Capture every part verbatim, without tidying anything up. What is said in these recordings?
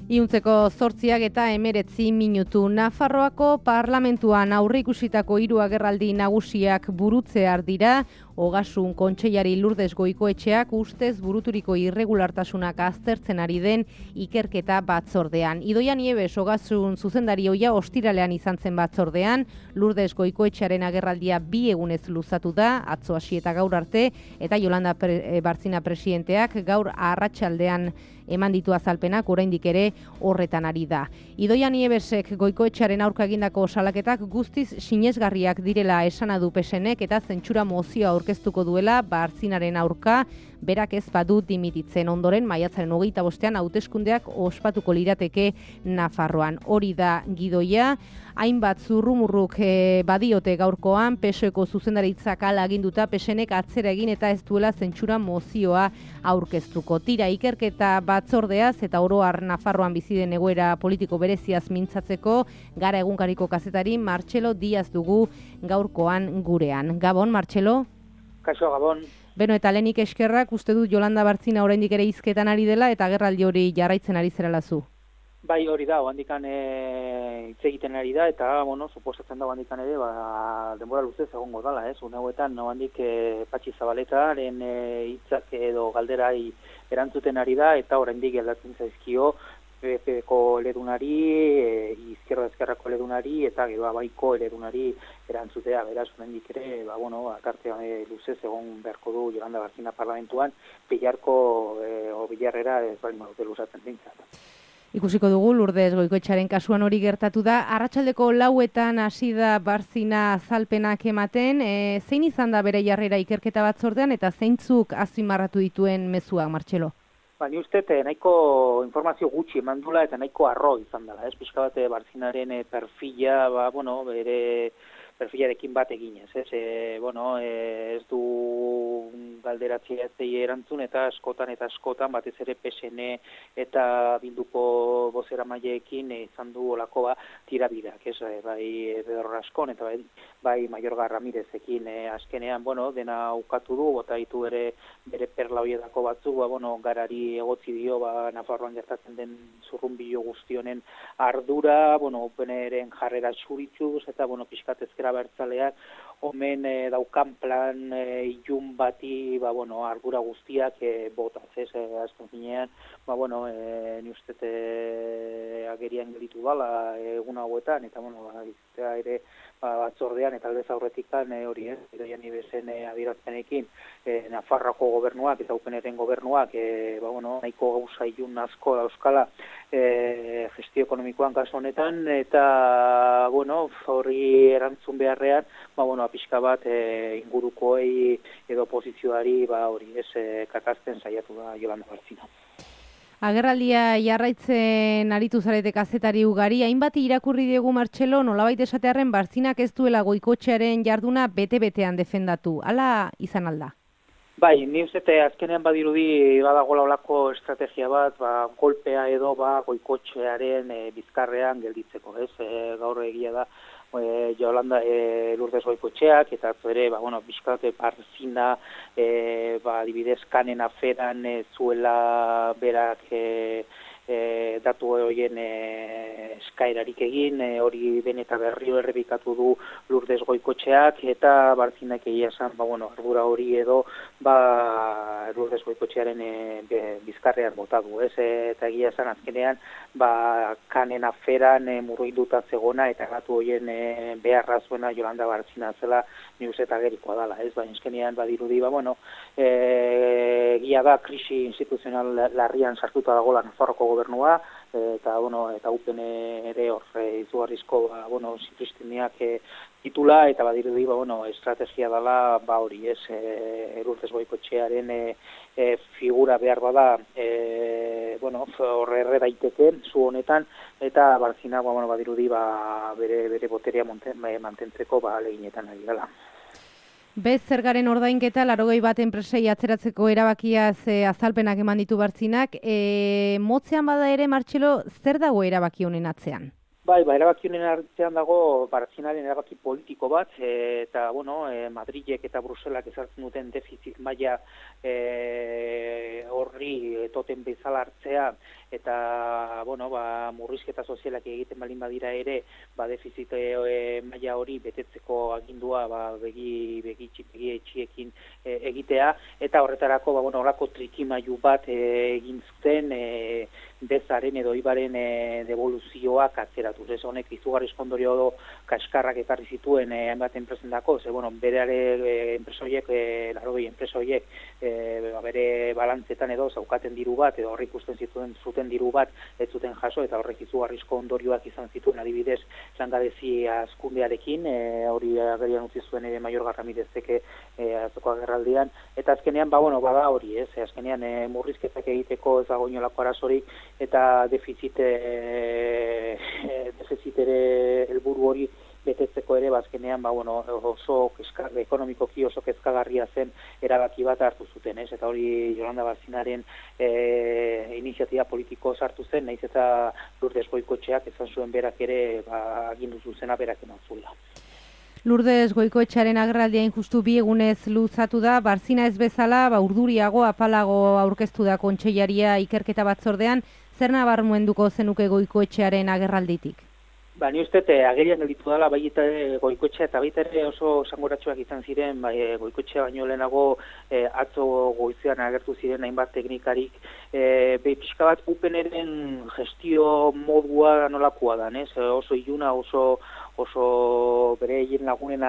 Iuntzeko zortziak eta emeretzi minutu. Nafarroako parlamentuan aurreikusitako hiru agerraldi nagusiak burutzear dira. Ogasun Kontseilari Lourdes Goikoetxeak ustez buruturiko irregulartasunak aztertzen ari den ikerketa batzordean. Idoia Nieves Ogasun zuzendari ohia ostiralean izan zen batzordean. Lourdes Goikoetxearen agerraldia bi egunez luzatu da, atzo hasi eta gaur arte, eta Yolanda Pre- Bartzina presidenteak gaur arratsaldean eman ditu azalpenak, oraindik ere horretan ari da. Idoia Nievesek Goikoetxearen aurka egindako salaketak guztiz sinesgarriak direla esana du P S Nek eta zentsura mozioa aurkeztuko duela Bartzinaren aurka, berak ez badu dimititzen. Ondoren maiatzaren hogeita bostean hauteskundeak ospatuko lirateke Nafarroan. Hori da gidoia. Hainbat zurrumurruk e, badiote gaurkoan, P S Eko zuzendaritzak hala aginduta P S Nek atzera egin eta ez duela zentsura mozioa aurkeztuko. Tira ikerketa batzordeaz eta oro har Nafarroan bizi den egoera politiko bereziaz mintzatzeko, Gara egunkariko kazetari Martxelo Diaz dugu gaurkoan gurean. Gabon, Martxelo? Kaixo, Gabon. Beno, eta lehenik eskerrak, uste dut Yolanda Bartzina oraindik ere hizketan ari dela eta agerraldi hori jarraitzen ari zerela zu. Bai, hori da, handikan hitz egiten ari da, eta, bueno, suposatzen da handikan ere, ba, denbora luzez egongo dala, ez? Une hauetan, no handik e, Patxi Zabaletaren hitzak edo galderai erantzuten ari da, eta oraindik geldatzen zaizkio P Pko eledunari, e, izquierda ezkerrako eledunari, eta gero abaiko eledunari erantzutea, beraz, oraindik ere, ba, bueno, akarte e, luzez egon beharko du Yolanda Bartzina parlamentuan, bilarko, e, o bilarrera ez bali maute luzatzen dintzat. Ikusiko dugu Lourdes Goikoetxearen kasuan hori gertatu da. Arratsaldeko lauetan hasi da Bartzina azalpenak ematen. E, zein izan da bere jarrera ikerketa batzordean eta zeintzuk azpimarratu dituen mezuak, Martxelo? Ba, ni uste nahiko informazio gutxi eman dula eta nahiko arro izan dela. Ez pixka bat Bartzinaren perfila, ba, bueno, bere perfilarekin bat eginez. Ez, e, bueno, e, ez du galderatzea ez dei erantzun eta askotan eta askotan batez ere P S N eta Bilduko bozeramaileekin izan du olako ba tirabirak, ez, bai Bedorra Askon eta bai, bai Mayorga Ramirezekin e, azkenean, bueno, dena ukatu du, bota ditu ere bere perla hoietako batzuk, ba, bueno, Garari egotzi dio, ba, Nafarroan gertatzen den zurrunbilo guztionen ardura, bueno, upeneren jarrera txuritzuz, eta, bueno, pixkat ezkera bertzaleak, omen e, daukan plan e, ilun bati, ba, bueno, argura guztiak e, botaz, ez, e, azken finean, ba, bueno, e, ni uste e, agerian gelitu dala egun hauetan, eta, bueno, ba, ere, ba, batzordean eta aldez aurretikan e, hori, ez, Idoia Nievesen e, adierazpenekin, e, Nafarroako gobernuak eta Upeneren gobernuak, e, ba, bueno, nahiko gauza ilun asko dauzkala e, gestio ekonomikoan kasu honetan, eta, bueno, horri erantzun beharrean, ba, bueno, pixka bat e, ingurukoei edo posizioari, ba, hori, ez, e, kakazten saiatu da Yolanda Bartzina. Agerraldia jarraitzen aritu zarete kazetari ugari, hainbat irakurri diegu Martxelo, nolabait esatearren Bartzinak ez duela Goikoetxearen jarduna bete-betean defendatu. Hala izan alda? Bai, ni uste azkenean badirudi badagoela olako estrategia bat, ba, golpea edo ba, Goikoetxearen e, bizkarrean gelditzeko, ez? E, gaur egia da, e, Yolanda e, Lourdes Goikoetxeak, eta ere, ba, bueno, bizkate Bartzina, e, ba, adibidez, kanen aferan e, zuela berak e, E, datu horien e, eskaerarik egin, e, hori ben eta berrio errebikatu du Lourdes Goikoetxeak, eta Bartzinak egia esan, ba, bueno, ardura hori edo, ba, Lourdes Goikoetxearen e, bizkarrean bota du, ez, e, eta egia esan azkenean, ba, kanen aferan e, murruinduta zegona, eta datu horien e, beharra zuena Yolanda Bartzina zela, ni uste eta gerikoa dela, ez, baina azkenean badirudi, ba, bueno, e, egia da krisi instituzional larrian sartuta dagoela Nafarroko gobernua, eta, bueno, eta upen ere hor izugarrizko, ba, bueno, zituzteniak e, titula, eta badirudi, ba, bueno, estrategia dela, ba, hori, ez, e, Lourdes Goikoetxearen e, e, figura behar bada, e, bueno, horre erre daiteke, zu honetan, eta Bartzina, ba, bueno, badirudi, ba, bere, bere boterea mantentzeko, ba, leginetan ari dela. Bez zergaren ordainketa laurogei bat enpresei atzeratzeko erabakiaz e, azalpenak eman ditu Bartzinak. E, motzean bada ere, Martxelo, zer dago erabaki honen atzean? Bai, ba, erabaki honen artean dago Bartzinaren erabaki politiko bat, e, eta, bueno, e, Madrilek eta Bruselak ezartzen duten defizit maila e, horri toten bezala hartzea, eta, bueno, ba, murrizketa sozialak egiten balin badira ere, ba, defizit e, maila hori betetzeko agindua, ba, begi, begi, begi etxiekin e, egitea, eta horretarako, ba, bueno, horako trikimailu bat e, egin zuten, e, bezaren edo ibaren e, devoluzioak atzeratuz. Ez honek izugarrizko ondorio kaskarrak ekarri zituen e, hainbat enpresendako, ze, bueno, bereare e, enpresoiek, e, larogei enpresoiek, e, bere balantzetan edo zaukaten diru bat, edo horrik ikusten zituen zuten diru bat, ez zuten jaso, eta horrek izugarrizko ondorioak izan zituen adibidez langabezi azkundearekin, e, hori agerian utzi zuen ere Maior Garramidezeke e, atzoko agerraldian, eta azkenean, ba, bueno, bada hori, ez, azkenean e, murrizketak egiteko ez dago inolako arazorik, eta defizit e, defizit ere helburu hori betetzeko ere bazkenean ba bueno oso kezkar ekonomikoki oso kezkagarria zen erabaki bat hartu zuten, ez? Eta hori Yolanda Barzinaren e, iniziatiba politiko sartu zen, naiz eta Lourdes Goikoetxeak esan zuen berak ere ba agindu zuzena berak eman zuela. Lourdes Goikoetxearen agerraldia injustu bi egunez luzatu da, Barzina ez bezala, ba, urduriago, apalago aurkeztu da kontseilaria ikerketa batzordean, zer nabarmenduko zenuke Goikoetxearen agerralditik? Ba, ni uste, agerian gelditu dela, bai eta Goikoetxea eta baita ere oso esanguratsuak izan ziren, bai, Goikoetxea baino lehenago e, atzo goizean agertu ziren hainbat teknikarik, e, behi pixka bat upeneren gestio modua nolakoa da, ez? Oso iluna, oso oso bere egin lagunen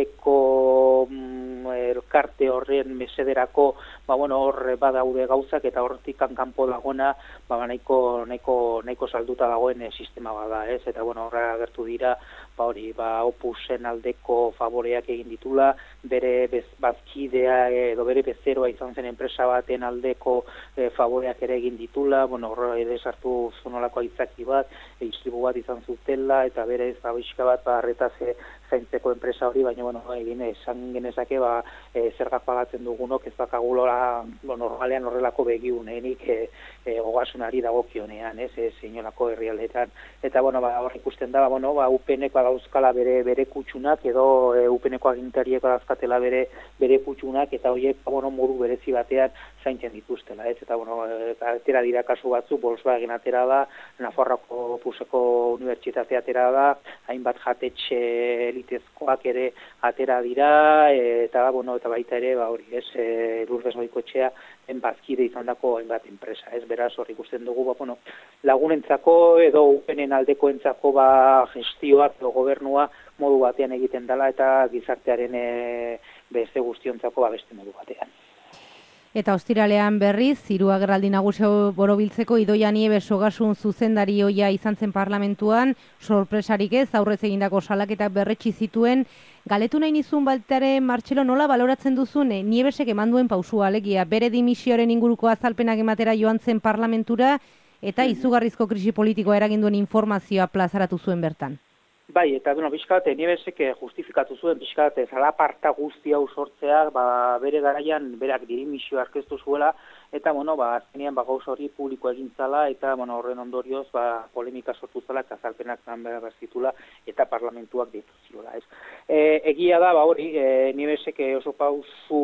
arteko mm, elkarte horren mesederako, ba, bueno, hor badaude gauzak eta hortik kanpo dagoena, ba, nahiko, nahiko, nahiko salduta dagoen e, sistema bada, ez? Eta, bueno, horra agertu dira, ba, hori, ba, Opusen aldeko favoreak egin ditula, bere bez, bazkidea edo bere bezeroa izan zen enpresa baten aldeko e, favoreak ere egin ditula, bueno, horra ere sartu zonolako aitzaki bat, e, istribu bat izan zutela, eta bere ez, ba, bat, ba, arretaz e, zaintzeko enpresa hori, baina, bueno, egin esan genezake, ba, e, zergak pagatzen dugunok, ez bakagulola, bueno, normalean horrelako begiunenik e, e, ogasunari dagokionean, ez, ez inolako herrialdetan, eta, bueno, ba, hor ikusten da, ba, bueno, ba, upeneko dauzkala bere, bere kutxunak, edo e, upeneko agintariek dauzkatela bere, bere kutxunak, eta horiek, ba, bueno, modu berezi batean zaintzen dituztela, ez, eta, bueno, atera dira kasu batzu, Volkswagen atera da, Nafarroako Puseko Unibertsitatea atera da, hainbat jatetxe elitezkoak ere atera dira, e, eta, bueno, eta baita ere, ba, hori, ez, e, Lourdes Goikoetxea bazkide izandako hainbat enpresa, ez, beraz, hor ikusten dugu, ba, bueno, lagunentzako edo upenen aldekoentzako ba gestioak edo gobernua modu batean egiten dela eta gizartearen e, beste guztiontzako ba beste modu batean. Eta ostiralean berriz, hiru agerraldi nagusi borobiltzeko Idoia Nieves Ogasun zuzendari ohia izan zen parlamentuan, sorpresarik ez, aurrez egindako salaketak berretsi zituen. Galetu nahi nizun baltare, Martxelo, nola baloratzen duzun, eh? Nievesek eman duen pausua, alegia, bere dimisioaren inguruko azalpenak ematera joan zen parlamentura, eta izugarrizko krisi politikoa eraginduen informazioa plazaratu zuen bertan. Bai, eta bueno, pixkat, Nievesek justifikatu zuen, pixkat, zalaparta guzti hau sortzea, ba, bere garaian, berak dimisioa aurkeztu zuela, eta, bueno, ba, azkenean, ba, gauza hori publiko egin zala, eta, bueno, horren ondorioz, ba, polemika sortu zala, eta azalpenak zan behar zitula, eta parlamentuak ditu ziola, ez. E, egia da, ba, hori, e, Nievesek oso pausu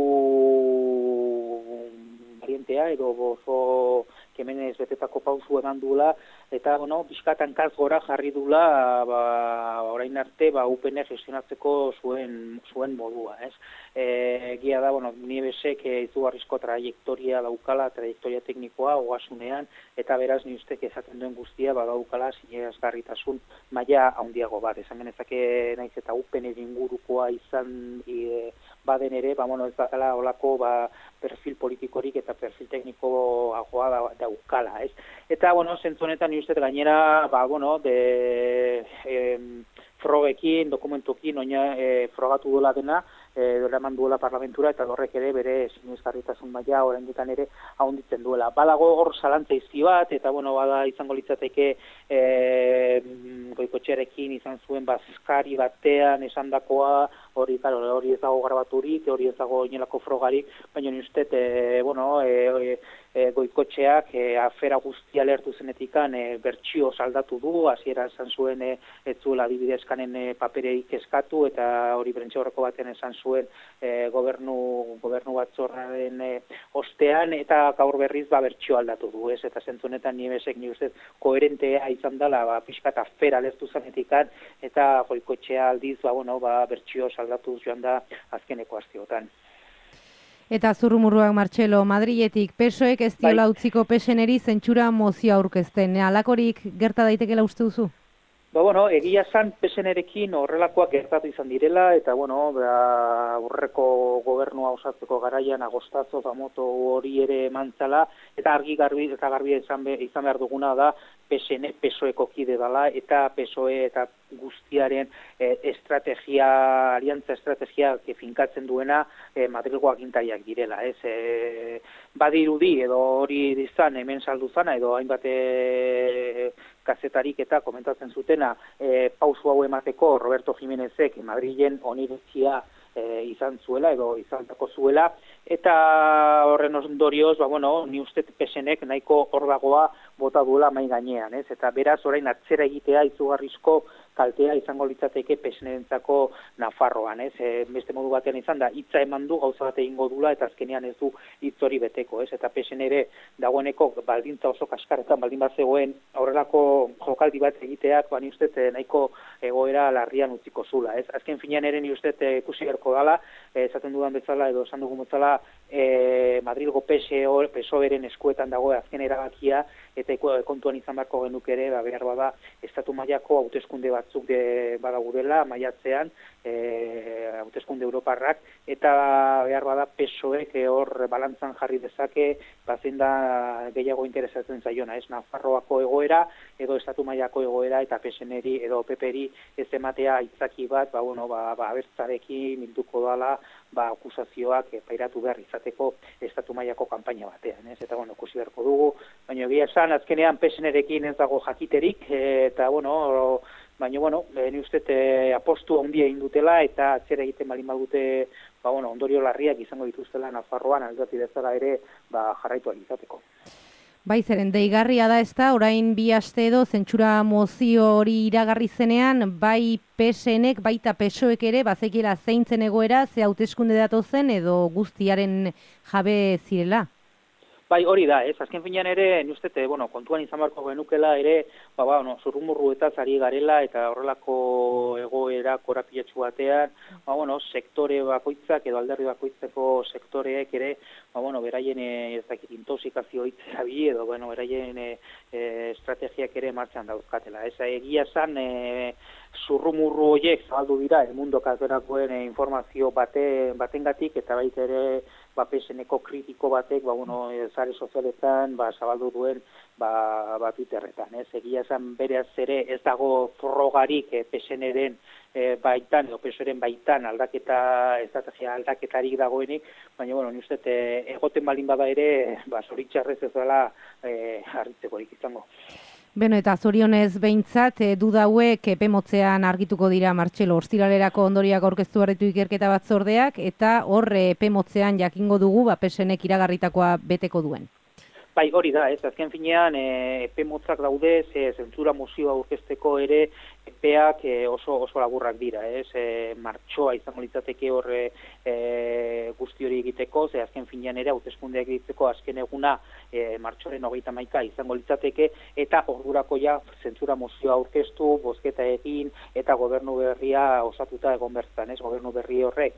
varientea, edo oso kemenez betetako pausu eman duela, eta, bueno, pixkatan kaz gora jarri dula, ba, orain arte, ba, U P N gestionatzeko zuen, zuen modua, ez. E, egia da, bueno, Nievesek e, izugarrizko trajektoria daukala, trajektoria teknikoa, ogasunean, eta beraz, ni ustek esaten duen guztia, ba, daukala, sinesgarritasun maila handiago bat. Esan genezake, naiz eta U P N ingurukoa izan e, baden ere, ba, bueno, ez dakala olako, ba, perfil politikorik eta perfil teknikoagoa da, daukala, ez. Eta, bueno, zentzu honetan, ni uste gainera, ba, bueno, de... E, frogekin, dokumentokin, oina e, frogatu dola dena, edo eraman duela parlamentura, eta horrek ere bere sinesgarritasun maila oraindikan ere ahonditzen duela. Badago hor zalantza izki bat, eta bueno, bada izango litzateke e, Goikotxearekin izan zuen bazkari batean esandakoa, hori claro, hori ez dago grabaturik, hori ez dago inolako frogarik, baina ni uste e, bueno, e, e, Goikotxeak e, afera guztia lertu zenetikan e, bertsio saldatu du, hasiera esan zuen e, ez zuela adibidezkanen e, papereik eskatu, eta hori prentsaurreko baten esan zuen e, gobernu, gobernu batzorraren e, ostean, eta gaur berriz ba, bertsio aldatu du, ez? Eta zentzu honetan ni besek ni ustez koherentea izan dela, ba, pixkat afera lertu zenetikan, eta Goikotxea aldiz, ba, bueno, ba, bertsio saldatu joan da azkeneko astiotan. Eta zurrumurruak, Martxelo, Madriletik P S O ek ez diola utziko P S N-eri zentsura mozioa aurkezten. Halakorik gerta daitekela uste duzu? Ba, bueno, egia zan P S N-erekin horrelakoak gertatu izan direla, eta, bueno, ba, aurreko gobernua osatzeko garaian agostazo famoto hori ere mantzala, eta argi garbi eta garbi izan, be, izan behar duguna da P S N P S O-eko kide dela, eta P S O E eta guztiaren eh, estrategia, aliantza estrategia finkatzen duena eh, Madrilgo agintariak direla. Ez, eh, badirudi edo hori izan hemen saldu zana, edo hainbat eh, kazetarik eta komentatzen zutena eh, pausu hau emateko Roberto Jimenezek Madrilen oniritzia eh, izan zuela edo izantako zuela, eta horren ondorioz, ba, bueno, ni uste P S N-ek nahiko hor dagoa bota duela mai gainean, ez? Eta beraz orain atzera egitea izugarrizko kaltea izango litzateke P S N-entzako Nafarroan, ez? E, beste modu batean izan da, hitza eman du, gauza bat egingo dula, eta azkenean ez du hitz hori beteko, ez? Eta P S N ere dagoeneko baldintza oso kaskarretan baldin bat zegoen aurrelako jokaldi bat egiteak, ba, ni uste nahiko egoera larrian utziko zula, ez? Azken finean ere ni uste ikusi beharko dala, esaten dudan bezala edo esan dugun bezala, e, Madrilgo P S O-eren eskuetan dago azken erabakia, eta kontuan izan beharko genuke ere, ba, behar bada, estatu mailako hauteskunde batzuk de badagurela, maiatzean, e, hauteskunde europarrak, eta behar bada P S O-ek hor balantzan jarri dezake, bazen da gehiago interesatzen zaiona, ez? Nafarroako egoera, edo estatu mailako egoera, eta P S N-eri edo P P-eri ez ematea aitzaki bat, ba, bueno, ba, ba, abertzarekin bilduko dala, ba, akusazioak e, pairatu behar izateko estatu mailako kanpaina batean, ez? Eta, bueno, ikusi beharko dugu, baina egia esan, azkenean P S N-erekin ez dago jakiterik, e, eta, bueno, baina, bueno, e, ni uste e, apostu handia egin dutela, eta atzera egiten baldin badute, ba, bueno, ondorio larriak izango dituztela Nafarroan, aldati bezala ere, ba, jarraitu izateko. Bai, zeren deigarria da, ezta, orain bi aste edo zentsura mozio hori iragarri zenean, bai P S N-ek, baita P S O-ek ere, bazekiela zeintzen egoera, ze hauteskunde datozen edo guztiaren jabe zirela. Bai, hori da, ez, azken finean ere, ni uste, bueno, kontuan izan beharko genukela ere, ba, ba, no, zurrumurruetaz ari garela, eta horrelako egoera korapilatsu batean, ba, bueno, sektore bakoitzak edo alderdi bakoitzeko sektoreek ere, ba, bueno, beraien ez dakit intoxikazio hitzera bi, edo, bueno, beraien e, estrategiak ere martxan dauzkatela. Ez, egia zan, e, zurrumurru horiek zabaldu dira, el mundo katerakoen e, informazio bate, batengatik, eta baita ere, ba, P S N-eko kritiko batek, ba, bueno, sare sozialetan, ba, zabaldu duen, ba, ba Twitterretan, ez? Egia esan bereaz ere ez dago frogarik e, P S N-eren e, baitan, edo P S O-eren baitan aldaketa, estrategia aldaketarik dagoenik, baina, bueno, ni uste, e, egoten baldin bada ere, ba, zoritxarrez ez dela e, harritzekorik izango. Beno, eta zorionez behintzat, e, duda hauek epe motzean argituko dira, Martxelo, ostiralerako ondoriak aurkeztu barretu ikerketa batzordeak, eta hor epe motzean jakingo dugu, ba, P S N-ek iragarritakoa beteko duen. Bai, hori da, ez, azken finean, e, epe motzak daude, ze zentzura mozioa aurkezteko ere, epeak e, oso oso laburrak dira, ez, e, martxoa izango litzateke horre e, guzti hori egiteko, ze azken finean ere, hauteskundeak egiteko azken eguna e, martxoren hogeita hamaika izango litzateke, eta ordurako ja zentzura mozioa aurkeztu, bozketa egin, eta gobernu berria osatuta egon bertan, ez, gobernu berri horrek,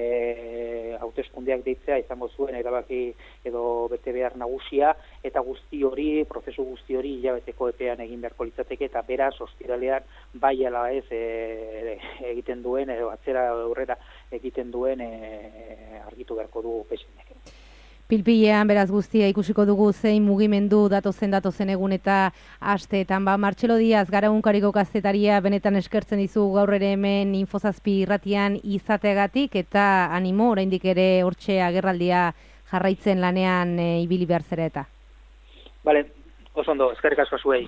e, hauteskundeak deitzea izango zuen erabaki edo bete behar nagusia, eta guzti hori, prozesu guzti hori hilabeteko epean egin beharko litzateke, eta beraz, ostiralean bai ala ez e, egiten duen, edo atzera aurrera egiten duen e, argitu beharko du P S N-ek. Pilpilean beraz guztia ikusiko dugu zein mugimendu datozen datozen egun eta asteetan. Ba, Martxelo Diaz, gara egunkariko kazetaria, benetan eskertzen dizu gaur ere hemen Infozazpi irratian izateagatik, eta animo, oraindik ere hortxe agerraldia jarraitzen lanean e, ibili behar zera eta. Bale, oso ondo, eskerrik asko zuei.